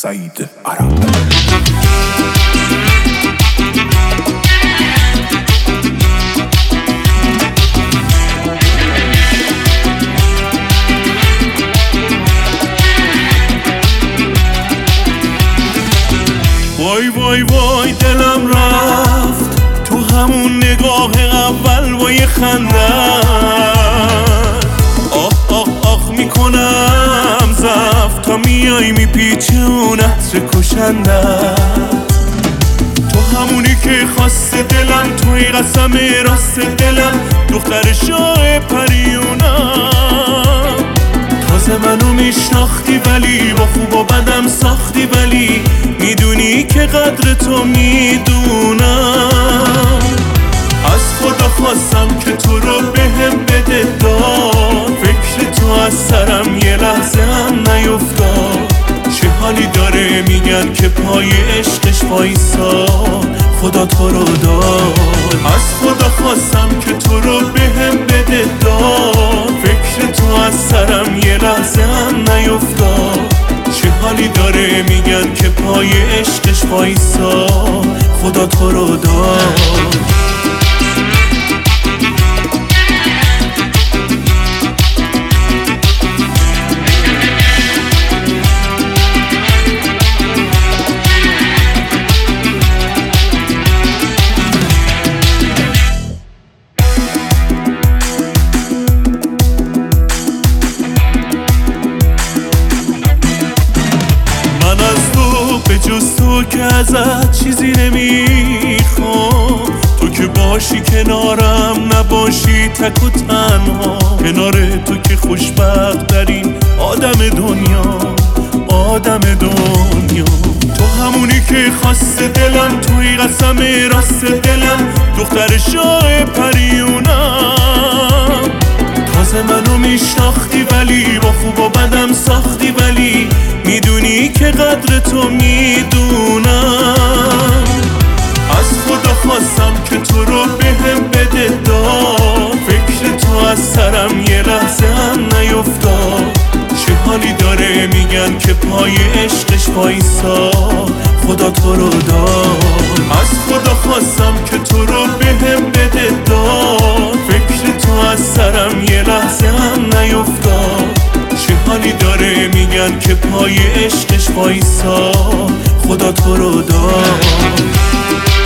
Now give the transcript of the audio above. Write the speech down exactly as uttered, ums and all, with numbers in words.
سعید عرب. وای وای وای دلم رفت تو همون نگاه اول با یه خنده. آه آه آه میکنم زفت تا میای میپیچونت کشنده. تو همونی که خواسته دلم، توی قسم راست دلم، دختر شاه پریونم. تازه منو میشناختی ولی با خوب و بدم ساختی، ولی میدونی که قدر تو میدونم. از خدا خواستم که تو رو بهم بده داد، فکر تو از سرم یه لحظه هم نیفتاد. چه حالی داره میگن که پای عشقش وایساد، خدا تو رو داد. از خدا خواستم که تو رو بهم بده داد، فکر تو از سرم یه لحظه هم نیفتاد. چه حالی داره میگن که پای عشقش وایساد، خدا تو رو داد. به جز تو که ازت چیزی نمیخوام، تو که باشی کنارم نباشی تک و تنها. کنار تو که خوشبخت ترین آدم دنیا، آدم دنیا. تو همونی که خواسته دلم، توی قسم راست دلم، دختر شاه پریونم. تازه منو میشناختی ولی با خوب و بدم ساختی، ولی میدونی که قدر تو میدونم. از خدا خواستم که تو رو بهم بده داد، فکر تو از سرم یه لحظه هم نیفتاد. چه حالی داره میگن که پای عشقش وایساد، خدا تو رو داد. از خدا خواستم که تو رو بهم بده داد، فکر تو از سرم یه لحظه هم نیفتاد. چه حالی داره میگن که پای عشقش وایساد، خدا تو رو داد.